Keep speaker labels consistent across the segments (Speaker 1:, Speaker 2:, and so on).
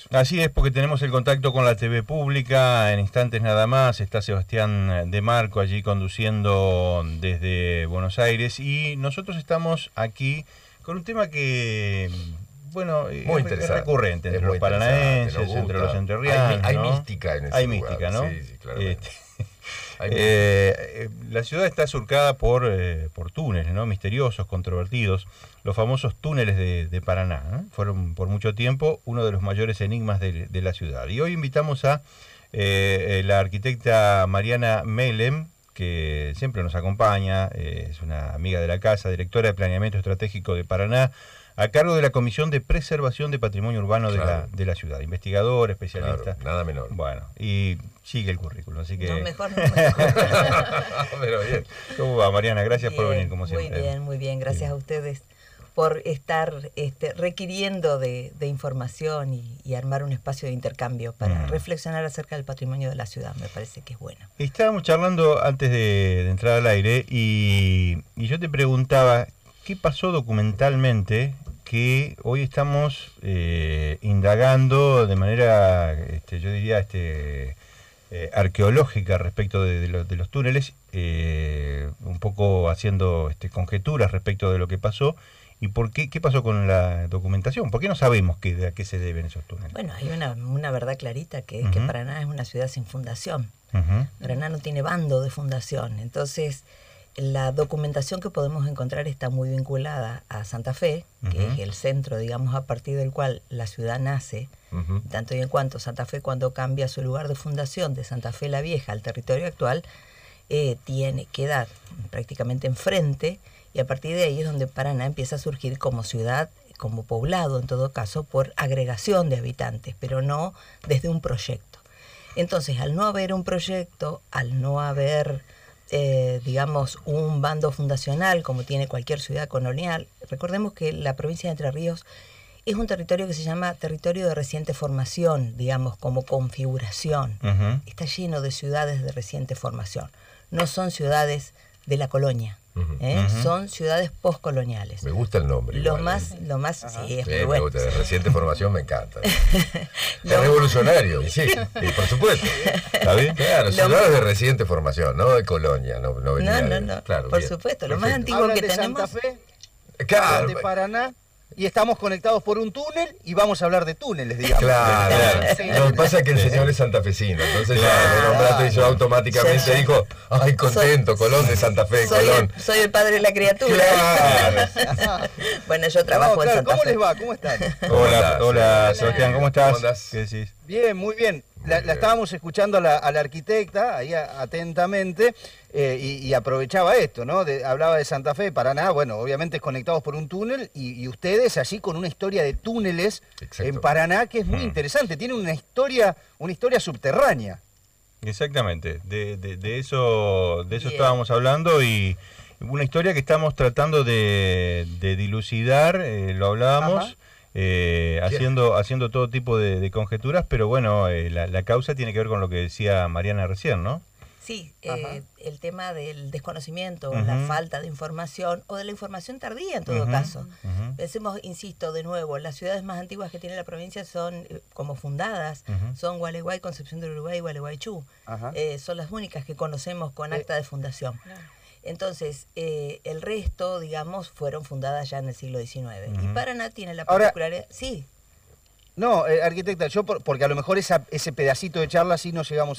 Speaker 1: Así es, porque tenemos el contacto con la TV pública. En instantes nada más está Sebastián de Marco allí conduciendo desde Buenos Aires. Y nosotros estamos aquí con un tema que, bueno, es recurrente entre los paranaenses, entre los entrerrianos.
Speaker 2: Hay mística en ese
Speaker 1: Hay
Speaker 2: lugar.
Speaker 1: mística, ¿no?
Speaker 2: Sí, claramente.
Speaker 1: La ciudad está surcada por túneles, ¿no? Misteriosos, controvertidos. Los famosos túneles de Paraná, ¿no? Fueron por mucho tiempo uno de los mayores enigmas de la ciudad. Y hoy invitamos a la arquitecta Mariana Melem, que siempre nos acompaña, es una amiga de la casa, directora de Planeamiento Estratégico de Paraná, a cargo de la Comisión de Preservación de Patrimonio Urbano de la ciudad. Investigador, especialista.
Speaker 2: Claro, nada menor.
Speaker 1: Bueno, y sigue el currículum, así que...
Speaker 3: No, mejor.
Speaker 2: Pero bien.
Speaker 1: ¿Cómo va, Mariana? Gracias
Speaker 3: bien,
Speaker 1: por venir, como siempre.
Speaker 3: Muy bien. Gracias a ustedes por estar requiriendo de información y armar un espacio de intercambio para reflexionar acerca del patrimonio de la ciudad. Me parece que es bueno.
Speaker 1: Estábamos charlando antes de entrar al aire y yo te preguntaba, ¿qué pasó documentalmente que hoy estamos indagando de manera, yo diría, arqueológica respecto de los túneles, un poco haciendo conjeturas respecto de lo que pasó? ¿Y por qué pasó con la documentación? ¿Por qué no sabemos a qué se deben esos túneles?
Speaker 3: Bueno, hay una verdad clarita, que es que Paraná es una ciudad sin fundación. Paraná no tiene bando de fundación. Entonces, la documentación que podemos encontrar está muy vinculada a Santa Fe, que es el centro, digamos, a partir del cual la ciudad nace, tanto y en cuanto Santa Fe, cuando cambia su lugar de fundación de Santa Fe la Vieja al territorio actual, queda prácticamente enfrente, y a partir de ahí es donde Paraná empieza a surgir como ciudad, como poblado en todo caso, por agregación de habitantes, pero no desde un proyecto. Entonces, al no haber un proyecto, al no haber, digamos, un bando fundacional como tiene cualquier ciudad colonial, recordemos que la provincia de Entre Ríos es un territorio que se llama territorio de reciente formación, digamos, como configuración. Está lleno de ciudades de reciente formación. No son ciudades de la colonia. Son ciudades postcoloniales.
Speaker 2: Me gusta el nombre.
Speaker 3: Lo más, sí, es muy bueno.
Speaker 2: Me gusta, de reciente formación me encanta. Es revolucionario, y sí, por supuesto. ¿Está bien? Claro, ciudades de reciente formación, no de colonia. No, claro,
Speaker 3: por supuesto, lo más antiguo que tenemos.
Speaker 4: Santa Fe,
Speaker 2: claro,
Speaker 4: de Paraná. Y estamos conectados por un túnel y vamos a hablar de túneles, digamos.
Speaker 2: Claro. Lo que pasa es que el señor es santafesino, entonces ya lo nombraste y yo automáticamente dijo, ay, contento, Colón de Santa Fe, Colón.
Speaker 3: Soy el padre de la criatura.
Speaker 2: Claro.
Speaker 3: Bueno, yo trabajo en Santa Fe.
Speaker 4: ¿Cómo les va? ¿Cómo están?
Speaker 1: Hola, Sebastián, ¿cómo estás?
Speaker 2: ¿Cómo andás?
Speaker 1: ¿Qué decís?
Speaker 4: Bien, muy bien. La estábamos escuchando a la arquitecta, ahí atentamente, y aprovechaba esto, ¿no? Hablaba de Santa Fe, Paraná, bueno, obviamente conectados por un túnel, y ustedes allí con una historia de túneles. Exacto. En Paraná que es muy interesante, tiene una historia subterránea.
Speaker 1: Exactamente, de eso estábamos hablando, y una historia que estamos tratando de dilucidar, lo hablábamos. Haciendo todo tipo de conjeturas, pero bueno, la causa tiene que ver con lo que decía Mariana recién, ¿no?
Speaker 3: Sí, el tema del desconocimiento, la falta de información, o de la información tardía en todo caso. Pensemos, insisto, de nuevo, las ciudades más antiguas que tiene la provincia son, como fundadas, son Gualeguay, Concepción del Uruguay y Gualeguaychú. Son las únicas que conocemos con acta de fundación. Entonces, el resto, digamos, fueron fundadas ya en el siglo XIX. Y Paraná tiene la particularidad... Ahora, sí.
Speaker 4: No, arquitecta, yo porque a lo mejor ese pedacito de charla sí nos llegamos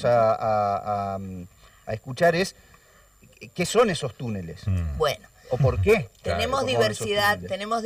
Speaker 4: a escuchar es, ¿qué son esos túneles?
Speaker 3: Bueno.
Speaker 4: ¿O por qué?
Speaker 3: Tenemos diversidad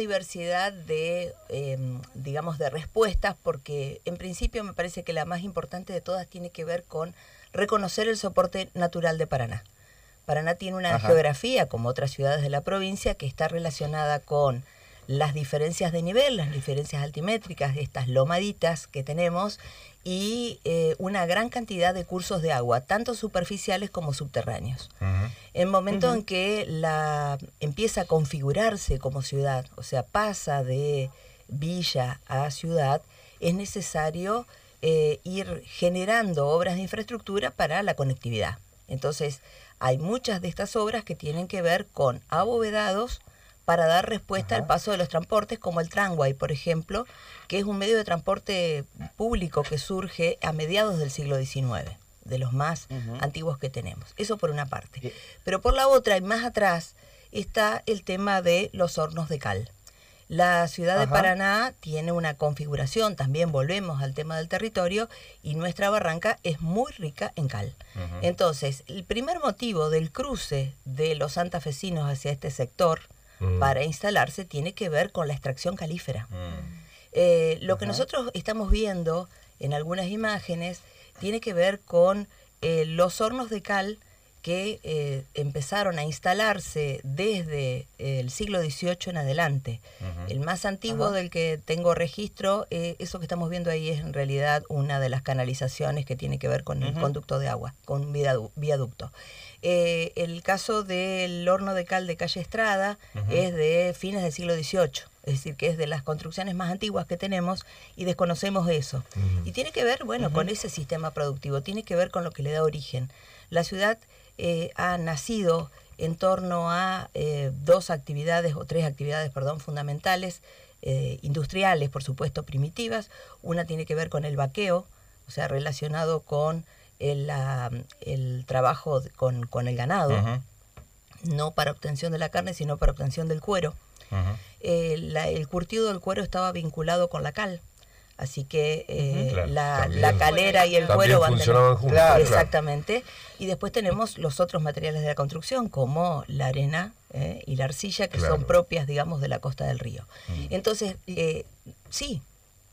Speaker 3: de, digamos, de respuestas, porque en principio me parece que la más importante de todas tiene que ver con reconocer el soporte natural de Paraná. Paraná tiene una geografía, como otras ciudades de la provincia, que está relacionada con las diferencias de nivel, las diferencias altimétricas, estas lomaditas que tenemos, y una gran cantidad de cursos de agua, tanto superficiales como subterráneos. En el momento en que empieza a configurarse como ciudad, o sea, pasa de villa a ciudad, es necesario ir generando obras de infraestructura para la conectividad. Entonces, hay muchas de estas obras que tienen que ver con abovedados para dar respuesta al paso de los transportes, como el tramway, por ejemplo, que es un medio de transporte público que surge a mediados del siglo XIX, de los más antiguos que tenemos. Eso por una parte. Pero por la otra, y más atrás, está el tema de los hornos de cal. La ciudad de Paraná tiene una configuración, también volvemos al tema del territorio, y nuestra barranca es muy rica en cal. Entonces, el primer motivo del cruce de los santafesinos hacia este sector para instalarse tiene que ver con la extracción calífera. Lo que nosotros estamos viendo en algunas imágenes tiene que ver con los hornos de cal que empezaron a instalarse desde el siglo XVIII en adelante. El más antiguo del que tengo registro, eso que estamos viendo ahí es en realidad una de las canalizaciones que tiene que ver con el conducto de agua, con un viaducto. El caso del horno de cal de calle Estrada es de fines del siglo XVIII. Es decir, que es de las construcciones más antiguas que tenemos y desconocemos eso. Y tiene que ver, bueno, con ese sistema productivo, tiene que ver con lo que le da origen. La ciudad ha nacido en torno a tres actividades, fundamentales, industriales, por supuesto, primitivas. Una tiene que ver con el vaqueo, o sea, relacionado con el trabajo con el ganado, no para obtención de la carne, sino para obtención del cuero. El curtido del cuero estaba vinculado con la cal. Así que la calera y el cuero
Speaker 2: funcionaban juntos.
Speaker 3: Exactamente. Y después tenemos los otros materiales de la construcción, como la arena y la arcilla, que son propias, digamos, de la costa del río. Entonces, sí.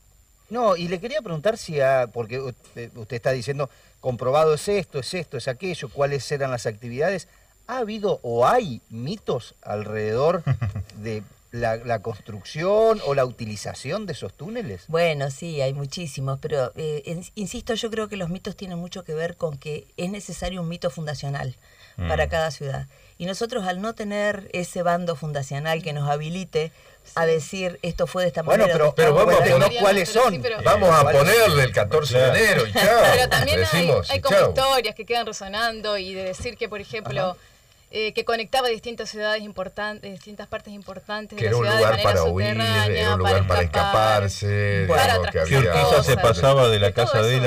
Speaker 4: No, y le quería preguntar si, porque usted está diciendo, comprobado es esto, es aquello, cuáles eran las actividades. ¿Ha habido o hay mitos alrededor de la construcción o la utilización de esos túneles?
Speaker 3: Bueno, sí, hay muchísimos, pero insisto, yo creo que los mitos tienen mucho que ver con que es necesario un mito fundacional para cada ciudad. Y nosotros, al no tener ese bando fundacional que nos habilite a decir esto fue de esta manera...
Speaker 2: Pero vamos a
Speaker 4: poner cuáles son.
Speaker 5: Sí, pero,
Speaker 2: vamos a ponerle el 14 de enero y chao.
Speaker 5: Pero también hay como historias que quedan resonando, y de decir que, por ejemplo... que conectaba distintas ciudades importantes, distintas partes importantes de la ciudad,
Speaker 2: era un lugar para huir, era un lugar para escaparse,
Speaker 1: que Urquiza se pasaba de la casa de él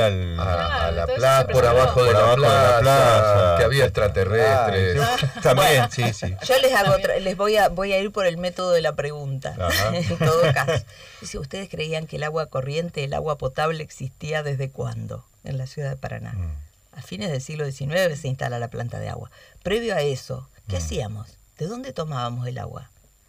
Speaker 2: a la plaza, por abajo de la plaza, que había extraterrestres.
Speaker 1: También, sí.
Speaker 3: Yo les voy a ir por el método de la pregunta, en todo caso. Si ustedes creían que el agua corriente, el agua potable existía ¿desde cuándo en la ciudad de Paraná? A fines del siglo XIX se instala la planta de agua. Previo a eso, ¿qué hacíamos? ¿De dónde tomábamos el agua?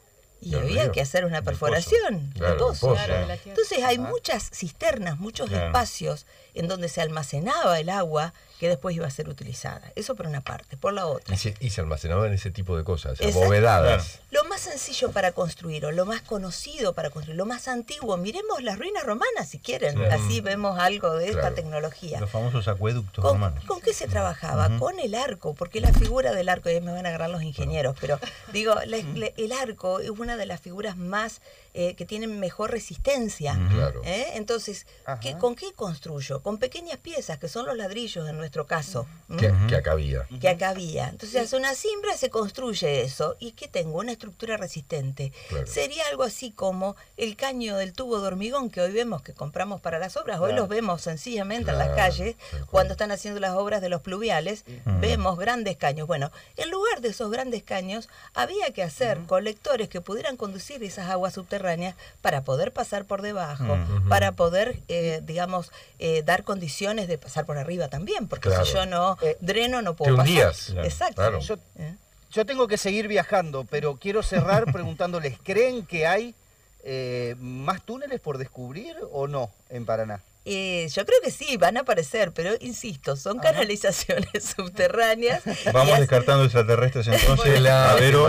Speaker 3: Y había que hacer una perforación, un pozo. Entonces hay muchas cisternas, muchos espacios en donde se almacenaba el agua que después iba a ser utilizada. Eso por una parte. Por la otra.
Speaker 2: Y se almacenaban ese tipo de cosas, abovedadas.
Speaker 3: Lo más sencillo para construir, o lo más conocido para construir, lo más antiguo. Miremos las ruinas romanas si quieren. Así vemos algo de esta tecnología.
Speaker 1: Los famosos acueductos romanos.
Speaker 3: ¿Con qué se trabajaba? Con el arco, porque la figura del arco, y me van a agarrar los ingenieros, pero digo, el arco es una de las figuras más que tienen mejor resistencia. Entonces, ¿con qué construyo? Con pequeñas piezas, que son los ladrillos en nuestro caso.
Speaker 2: Que acá había.
Speaker 3: Que acá había. Entonces, hace una cimbra, se construye eso. ¿Y qué tengo? Una estructura resistente. Sería algo así como el caño del tubo de hormigón que hoy vemos que compramos para las obras. Hoy los vemos sencillamente en las calles. Cuando están haciendo las obras de los pluviales, vemos grandes caños. Bueno, en lugar de esos grandes caños, había que hacer colectores que pudieran conducir esas aguas subterráneas para poder pasar por debajo, para poder, dar condiciones de pasar por arriba también, porque si yo no dreno no puedo pasar. Exacto.
Speaker 4: Yo tengo que seguir viajando, pero quiero cerrar preguntándoles, ¿creen que hay más túneles por descubrir o no en Paraná?
Speaker 3: Yo creo que sí, van a aparecer, pero insisto, son canalizaciones subterráneas.
Speaker 1: Vamos descartando extraterrestres entonces.
Speaker 2: Yo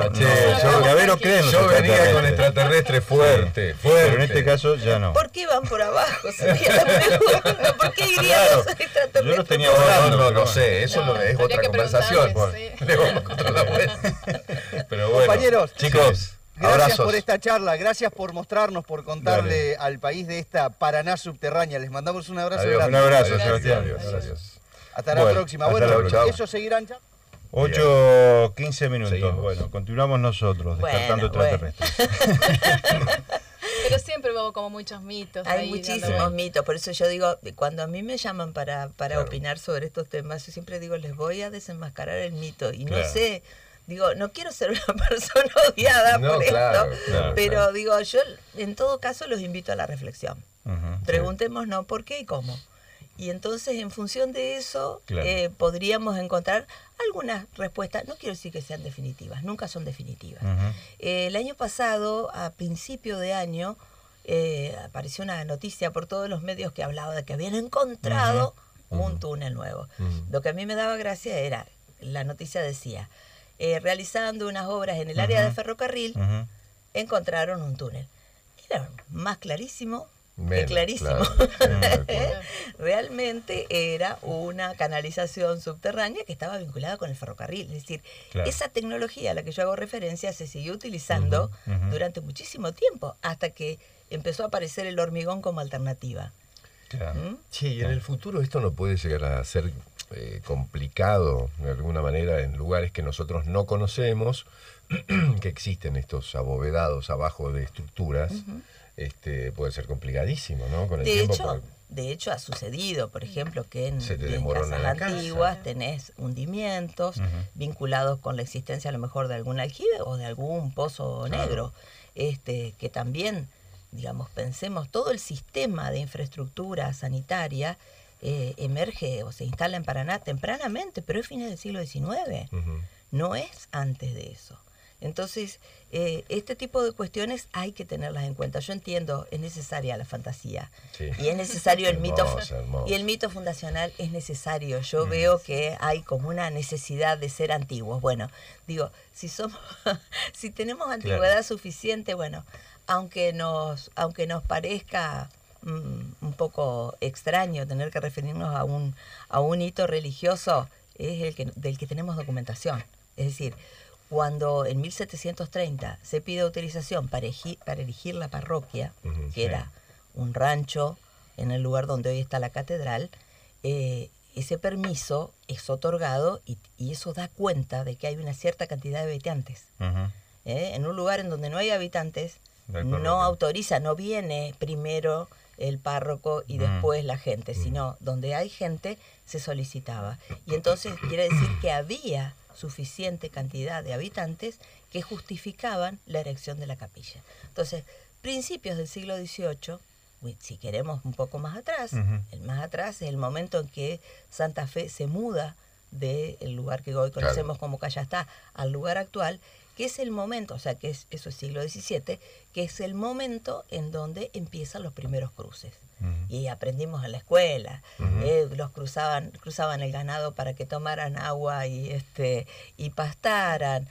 Speaker 2: venía con extraterrestres fuerte.
Speaker 1: Pero en este caso ya no.
Speaker 3: ¿Por qué van por abajo? Sería la pregunta. ¿Por qué irían los extraterrestres?
Speaker 1: Yo los tenía volando.
Speaker 2: No sé, eso es otra conversación. Le vamos a contar la vuelta. Pero bueno,
Speaker 4: compañeros,
Speaker 2: chicos.
Speaker 4: Gracias
Speaker 2: Abrazos.
Speaker 4: por esta charla, gracias por mostrarnos, por contarle al país de esta Paraná subterránea. Les mandamos un abrazo grande.
Speaker 1: Un abrazo, Sebastián.
Speaker 2: Adiós.
Speaker 4: Hasta la próxima. Bueno, eso seguirán ya.
Speaker 1: 8:15 minutos.
Speaker 2: Seguimos.
Speaker 1: Bueno, continuamos nosotros, descartando extraterrestres.
Speaker 5: Pero siempre hubo como muchos mitos.
Speaker 3: Hay muchísimos mitos, por eso yo digo, cuando a mí me llaman para opinar sobre estos temas, yo siempre digo, les voy a desenmascarar el mito. Y no sé, digo, no quiero ser una persona odiada por esto, pero digo, yo en todo caso los invito a la reflexión. Preguntémonos por qué y cómo. Y entonces, en función de eso, podríamos encontrar algunas respuestas. No quiero decir que sean definitivas, nunca son definitivas. El año pasado, a principio de año, apareció una noticia por todos los medios que hablaba de que habían encontrado un túnel nuevo. Lo que a mí me daba gracia era, la noticia decía, realizando unas obras en el área de ferrocarril, encontraron un túnel. Era más clarísimo. Clarísimo. Realmente era una canalización subterránea que estaba vinculada con el ferrocarril. Es decir, esa tecnología a la que yo hago referencia se siguió utilizando durante muchísimo tiempo, hasta que empezó a aparecer el hormigón como alternativa.
Speaker 2: Sí, y en el futuro esto no puede llegar a ser complicado de alguna manera en lugares que nosotros no conocemos, que existen estos abovedados abajo de estructuras. Puede ser complicadísimo, ¿no? Con el tiempo,
Speaker 3: de hecho ha sucedido, por ejemplo, que en casas antiguas tenés hundimientos vinculados con la existencia a lo mejor de algún aljibe o de algún pozo negro, que también, digamos, pensemos, todo el sistema de infraestructura sanitaria emerge o se instala en Paraná tempranamente, pero es fines del siglo XIX, no es antes de eso. Entonces, este tipo de cuestiones hay que tenerlas en cuenta. Yo entiendo, es necesaria la fantasía y es necesario el mito, y el mito fundacional es necesario. Yo veo que hay como una necesidad de ser antiguos. Bueno, digo, si tenemos antigüedad suficiente, bueno, aunque nos parezca un poco extraño tener que referirnos a un hito religioso, es del que tenemos documentación. Es decir, cuando en 1730 se pide autorización para erigir la parroquia, que era un rancho en el lugar donde hoy está la catedral, ese permiso es otorgado y eso da cuenta de que hay una cierta cantidad de habitantes. En un lugar en donde no hay habitantes, no autoriza, no viene primero el párroco y después la gente, sino donde hay gente se solicitaba. Y entonces quiere decir que había suficiente cantidad de habitantes que justificaban la erección de la capilla. Entonces, principios del siglo XVIII, si queremos un poco más atrás, el más atrás es el momento en que Santa Fe se muda del lugar que hoy conocemos como Callastá al lugar actual, que es el momento, o sea, que eso es siglo XVII, que es el momento en donde empiezan los primeros cruces. Y aprendimos en la escuela, los cruzaban el ganado para que tomaran agua y pastaran.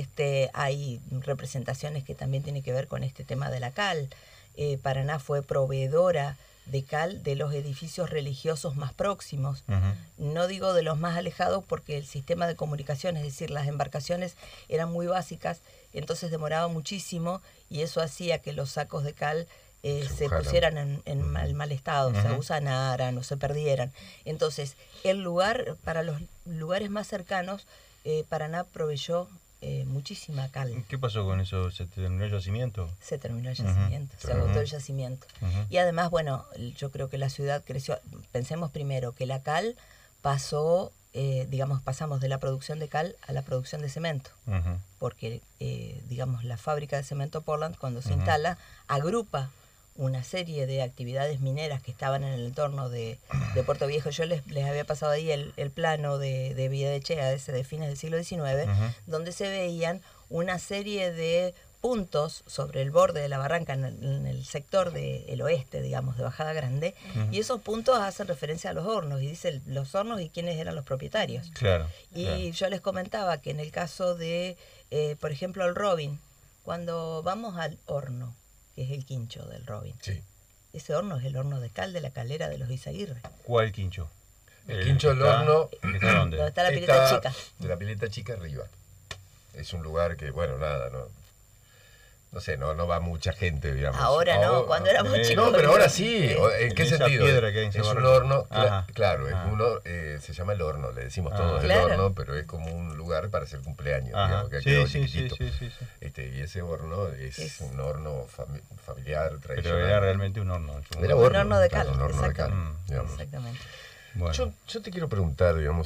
Speaker 3: Hay representaciones que también tienen que ver con este tema de la cal. Paraná fue proveedora de cal de los edificios religiosos más próximos. No digo de los más alejados porque el sistema de comunicación, es decir, las embarcaciones eran muy básicas, entonces demoraba muchísimo y eso hacía que los sacos de cal se pusieran en mal estado, se usanaran o se perdieran. Entonces, el lugar, para los lugares más cercanos, Paraná proveyó muchísima cal.
Speaker 1: ¿Qué pasó con eso? ¿Se terminó el yacimiento?
Speaker 3: Se terminó el yacimiento, se agotó el yacimiento. Y además, bueno, yo creo que la ciudad creció. Pensemos primero que la cal pasó, pasamos de la producción de cal a la producción de cemento. Porque, la fábrica de cemento Portland, cuando se instala, agrupa una serie de actividades mineras que estaban en el entorno de Puerto Viejo. Yo les había pasado ahí el plano de Villadichea, ese de fines del siglo XIX, donde se veían una serie de puntos sobre el borde de la barranca en el sector del oeste, digamos, de Bajada Grande, y esos puntos hacen referencia a los hornos, y dicen los hornos y quiénes eran los propietarios. Yo les comentaba que en el caso de, por ejemplo, el Robin, cuando vamos al horno, que es el quincho del Robin. Ese horno es el horno de cal de la calera de los Izaguirre.
Speaker 1: ¿Cuál quincho?
Speaker 2: El quincho del horno.
Speaker 1: ¿Está dónde?
Speaker 3: Donde está la pileta chica.
Speaker 2: De la pileta chica arriba. Es un lugar que, bueno, nada, no sé, no va mucha gente, digamos.
Speaker 3: Ahora no, cuando éramos chicos.
Speaker 2: No, pero ahora sí. ¿En qué sentido?
Speaker 1: Es
Speaker 2: un horno, claro, se llama el horno, le decimos todos el horno, pero es como un lugar para hacer cumpleaños, digamos, que quedó chiquitito. Sí. Y ese horno es un horno familiar, tradicional.
Speaker 1: Pero era realmente un horno.
Speaker 3: Era un horno de cal.
Speaker 2: Un horno de cal, digamos.
Speaker 3: Exactamente.
Speaker 2: Bueno. Yo te quiero preguntar, digamos,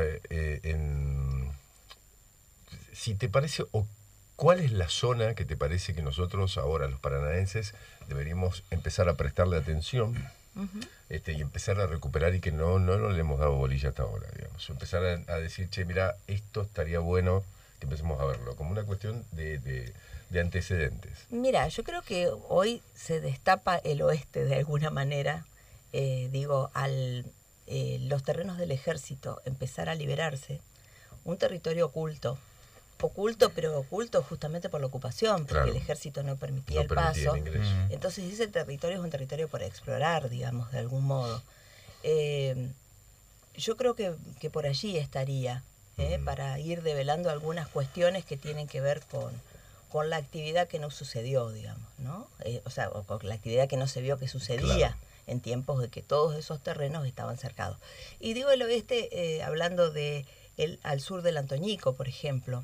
Speaker 2: si te parece, o ¿cuál es la zona que te parece que nosotros ahora, los paranaenses, deberíamos empezar a prestarle atención y empezar a recuperar y que no le hemos dado bolilla hasta ahora, digamos? Empezar a decir, che, mira, esto estaría bueno que empecemos a verlo, como una cuestión de antecedentes.
Speaker 3: Mira, yo creo que hoy se destapa el oeste de alguna manera, al los terrenos del ejército empezar a liberarse, un territorio oculto, pero oculto justamente por la ocupación, porque el ejército no permitía el paso. Entonces ese territorio es un territorio por explorar, digamos, de algún modo. Yo creo que por allí estaría, para ir develando algunas cuestiones que tienen que ver con la actividad que no sucedió, digamos, ¿no? O con la actividad que no se vio que sucedía en tiempos de que todos esos terrenos estaban cercados. Y digo el oeste hablando de al sur del Antoñico, por ejemplo.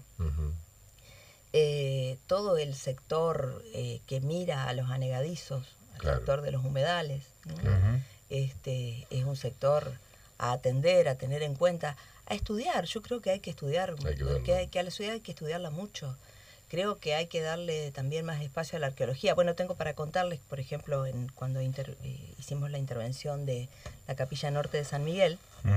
Speaker 3: Todo el sector que mira a los anegadizos, al sector de los humedales, ¿no? Es un sector a atender, a tener en cuenta, a estudiar. Yo creo que hay que estudiar, que a la ciudad hay que estudiarla mucho. Creo que hay que darle también más espacio a la arqueología. Bueno, tengo para contarles, por ejemplo, cuando hicimos la intervención de la capilla norte de San Miguel,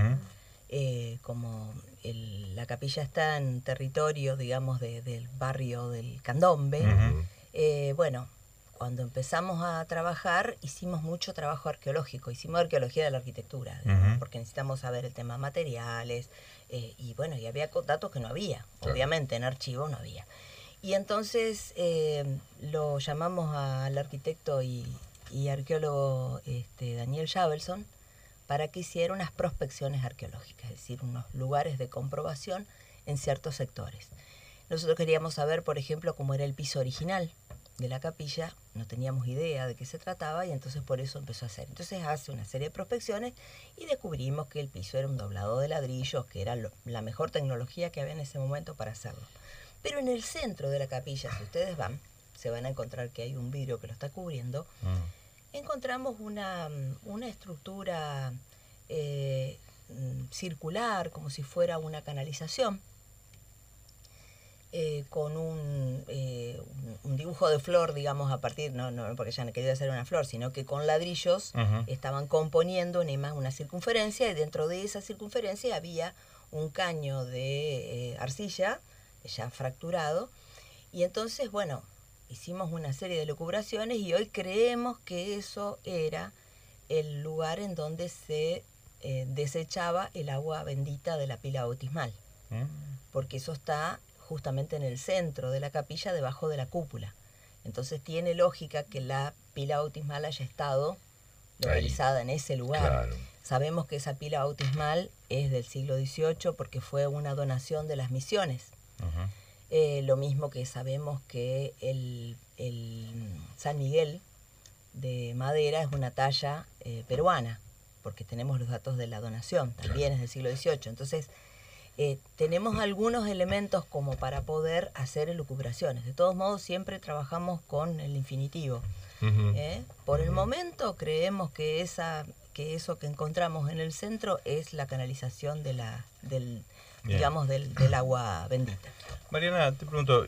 Speaker 3: como la capilla está en territorio, digamos, del barrio del Candombe, bueno, cuando empezamos a trabajar, hicimos mucho trabajo arqueológico, hicimos arqueología de la arquitectura, digamos, porque necesitamos saber el tema materiales, y bueno, y había datos que no había, obviamente en archivos no había. Y entonces lo llamamos al arquitecto y arqueólogo Daniel Javelson para que hiciera unas prospecciones arqueológicas, es decir, unos lugares de comprobación en ciertos sectores. Nosotros queríamos saber, por ejemplo, cómo era el piso original de la capilla, no teníamos idea de qué se trataba y entonces por eso empezó a hacer. Entonces hace una serie de prospecciones y descubrimos que el piso era un doblado de ladrillos, que era la mejor tecnología que había en ese momento para hacerlo. Pero en el centro de la capilla, si ustedes van, se van a encontrar que hay un vidrio que lo está cubriendo. Encontramos una estructura circular, como si fuera una canalización, con un dibujo de flor, digamos, a partir, no porque ya no quería hacer una flor, sino que con ladrillos estaban componiendo una circunferencia, y dentro de esa circunferencia había un caño de arcilla, ya fracturado, y entonces, bueno, hicimos una serie de lucubraciones y hoy creemos que eso era el lugar en donde se desechaba el agua bendita de la pila bautismal, porque eso está justamente en el centro de la capilla, debajo de la cúpula. Entonces tiene lógica que la pila bautismal haya estado localizada en ese lugar. Sabemos que esa pila bautismal es del siglo XVIII porque fue una donación de las misiones. Lo mismo que sabemos que el San Miguel de madera es una talla peruana, porque tenemos los datos de la donación, también es del siglo XVIII. Entonces, tenemos algunos elementos como para poder hacer elucubraciones. De todos modos, siempre trabajamos con el infinitivo. Por el momento, creemos que eso que encontramos en el centro es la canalización del agua bendita.
Speaker 1: Mariana, te pregunto,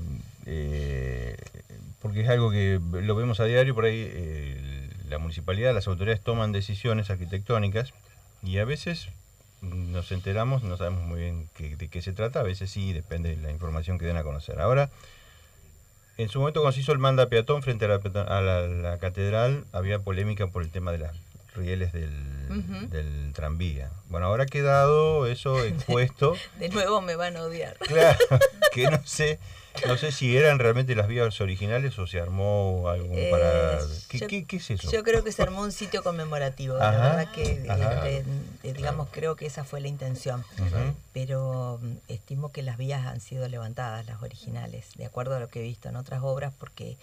Speaker 1: porque es algo que lo vemos a diario, por ahí la municipalidad, las autoridades toman decisiones arquitectónicas y a veces nos enteramos, no sabemos muy bien de qué se trata, a veces sí, depende de la información que den a conocer. Ahora, en su momento cuando se hizo el manda peatón frente a la catedral, había polémica por el tema de las rieles del del tranvía. Bueno, ahora ha quedado eso expuesto.
Speaker 3: De nuevo me van a odiar.
Speaker 1: Claro, que no sé si eran realmente las vías originales o se armó algo para... ¿Qué es eso?
Speaker 3: Yo creo que se armó un sitio conmemorativo.
Speaker 1: Ajá,
Speaker 3: la verdad que, digamos, creo que esa fue la intención. Pero estimo que las vías han sido levantadas, las originales, de acuerdo a lo que he visto en otras obras, porque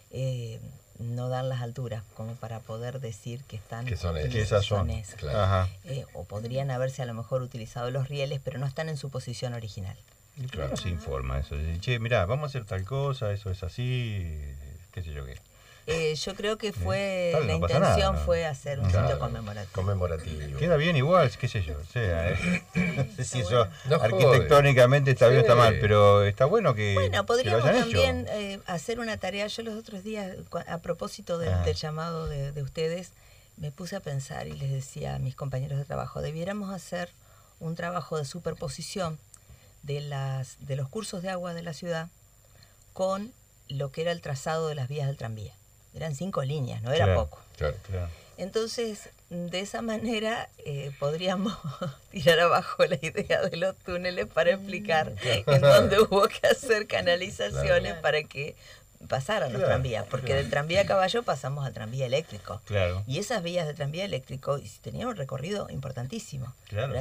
Speaker 3: no dan las alturas como para poder decir que están...
Speaker 2: Que son
Speaker 1: que esas son.
Speaker 2: Claro.
Speaker 3: O podrían haberse a lo mejor utilizado los rieles, pero no están en su posición original.
Speaker 1: Y claro, se informa eso. Che, mirá, vamos a hacer tal cosa, eso es así, qué sé yo qué.
Speaker 3: Yo creo que fue
Speaker 1: Tal,
Speaker 3: la
Speaker 1: no pasa
Speaker 3: intención
Speaker 1: nada, ¿no?
Speaker 3: fue hacer un sitio conmemorativo.
Speaker 2: Conmemorativo.
Speaker 1: Queda bien igual, qué sé yo. O sea, no sé si eso
Speaker 2: No
Speaker 1: arquitectónicamente está bien o está mal, pero está bueno que
Speaker 3: Bueno, podríamos
Speaker 1: que lo hayan
Speaker 3: también
Speaker 1: hecho.
Speaker 3: hacer una tarea. Yo los otros días, a propósito del llamado de ustedes, me puse a pensar y les decía a mis compañeros de trabajo, debiéramos hacer un trabajo de superposición de los cursos de agua de la ciudad con lo que era el trazado de las vías del tranvía. Eran 5 líneas, no era poco.
Speaker 2: Claro.
Speaker 3: Entonces, de esa manera podríamos tirar abajo la idea de los túneles para explicar en dónde hubo que hacer canalizaciones para que pasaran los tranvías, porque del tranvía a caballo pasamos al tranvía eléctrico.
Speaker 1: Claro.
Speaker 3: Y esas vías de tranvía eléctrico tenían un recorrido importantísimo.
Speaker 1: Claro.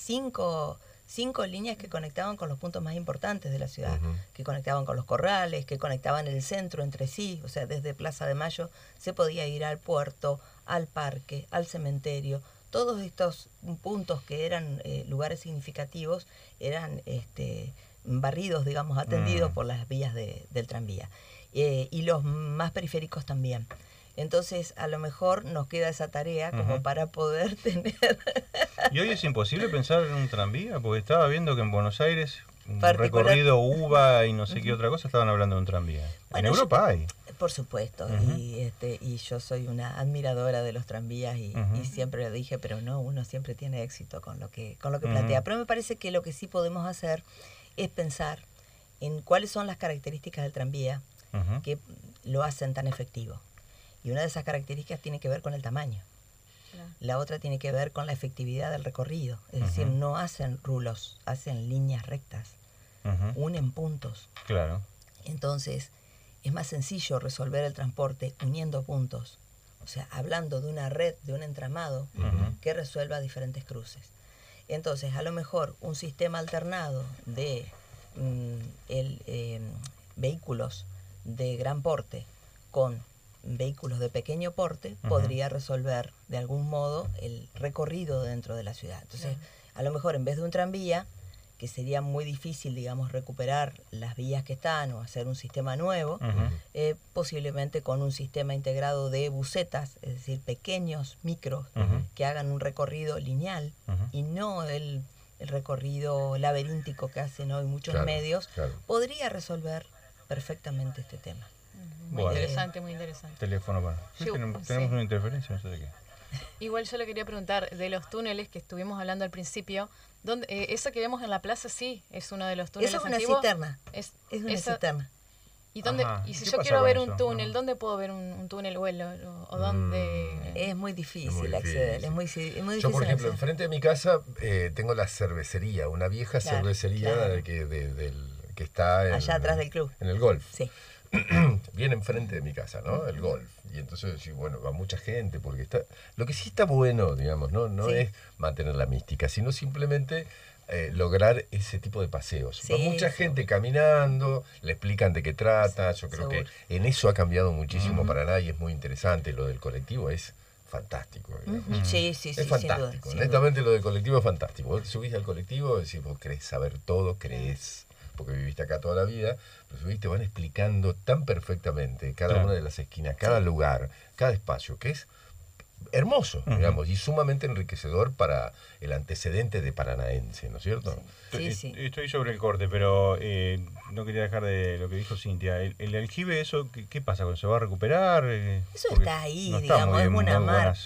Speaker 3: Cinco líneas que conectaban con los puntos más importantes de la ciudad, que conectaban con los corrales, que conectaban el centro entre sí, o sea, desde Plaza de Mayo se podía ir al puerto, al parque, al cementerio. Todos estos puntos que eran lugares significativos eran barridos, digamos, atendidos por las vías del tranvía. Y los más periféricos también. Entonces, a lo mejor nos queda esa tarea como para poder tener...
Speaker 1: ¿Y hoy es imposible pensar en un tranvía? Porque estaba viendo que en Buenos Aires, un recorrido UBA y no sé qué otra cosa, estaban hablando de un tranvía. Bueno, en Europa hay.
Speaker 3: Por supuesto, y yo soy una admiradora de los tranvías y siempre lo dije, pero no, uno siempre tiene éxito con lo que plantea. Pero me parece que lo que sí podemos hacer es pensar en cuáles son las características del tranvía que lo hacen tan efectivo. Y una de esas características tiene que ver con el tamaño. Claro. La otra tiene que ver con la efectividad del recorrido. Es decir, no hacen rulos, hacen líneas rectas. Unen puntos.
Speaker 1: Claro.
Speaker 3: Entonces, es más sencillo resolver el transporte uniendo puntos. O sea, hablando de una red, de un entramado que resuelva diferentes cruces. Entonces, a lo mejor un sistema alternado de vehículos de gran porte con vehículos de pequeño porte podría resolver de algún modo el recorrido dentro de la ciudad. Entonces, a lo mejor en vez de un tranvía, que sería muy difícil, digamos, recuperar las vías que están o hacer un sistema nuevo, posiblemente con un sistema integrado de busetas, es decir, pequeños micros que hagan un recorrido lineal y no el recorrido laberíntico que hacen hoy muchos medios, podría resolver perfectamente este tema.
Speaker 5: Muy interesante, muy interesante.
Speaker 1: Teléfono para... tenemos una interferencia, no sé de qué.
Speaker 5: Igual yo le quería preguntar de los túneles que estuvimos hablando al principio. Esa que vemos en la plaza, sí, es uno de los túneles antiguos.
Speaker 3: Es una cisterna.
Speaker 5: ¿Y dónde? Y si yo quiero ver un túnel, ¿dónde puedo ver un túnel o dónde?
Speaker 3: Es muy difícil acceder. Es muy difícil.
Speaker 2: Yo, por ejemplo, enfrente de mi casa tengo la cervecería, una vieja cervecería que está
Speaker 3: allá atrás del club.
Speaker 2: En el golf.
Speaker 3: Sí.
Speaker 2: Bien enfrente de mi casa, ¿no? El golf. Y entonces, sí, bueno, va mucha gente porque está... Lo que sí está bueno, digamos, no es mantener la mística, sino simplemente lograr ese tipo de paseos. Va mucha gente caminando, le explican de qué trata. Yo creo que en eso ha cambiado muchísimo Paraná y es muy interesante. Lo del colectivo es fantástico.
Speaker 3: Sí,
Speaker 2: es fantástico. Honestamente, lo del colectivo es fantástico. Vos te subís al colectivo, decís, vos querés saber todo, porque viviste acá toda la vida, pero subiste, van explicando tan perfectamente cada una de las esquinas, cada lugar, cada espacio, que es hermoso, digamos, y sumamente enriquecedor para el antecedente de paranaense, ¿no es cierto?
Speaker 3: Sí.
Speaker 1: Estoy sobre el corte, pero no quería dejar de lo que dijo Cintia. ¿El aljibe, eso qué pasa? ¿Se va a recuperar?
Speaker 3: Eso está ahí, no digamos, es una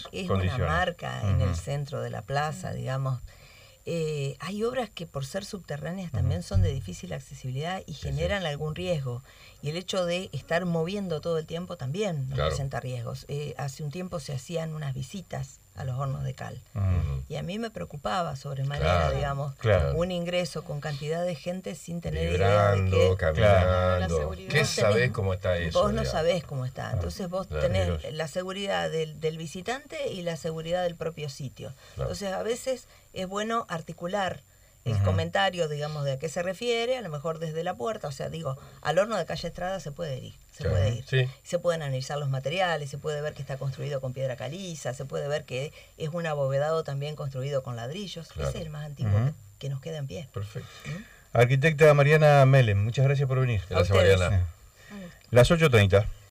Speaker 3: marca en el centro de la plaza, digamos. Hay obras que por ser subterráneas también son de difícil accesibilidad y generan algún riesgo. Y el hecho de estar moviendo todo el tiempo también nos presenta riesgos. Hace un tiempo se hacían unas visitas a los hornos de cal. Y a mí me preocupaba sobremanera, digamos, un ingreso con cantidad de gente sin tener idea de que...
Speaker 2: caminando. ¿Qué sabés cómo está eso?
Speaker 3: Vos no sabés cómo está. Entonces vos tenés la seguridad del visitante y la seguridad del propio sitio. Entonces a veces es bueno articular el comentario, digamos, de a qué se refiere, a lo mejor desde la puerta, o sea, digo, al horno de calle Estrada se puede ir, se pueden analizar los materiales, se puede ver que está construido con piedra caliza, se puede ver que es un abovedado también construido con ladrillos, ese es el más antiguo que nos queda en pie.
Speaker 2: Perfecto.
Speaker 1: Arquitecta Mariana Melen, muchas gracias por venir.
Speaker 2: Gracias, Mariana.
Speaker 1: Las 8:30.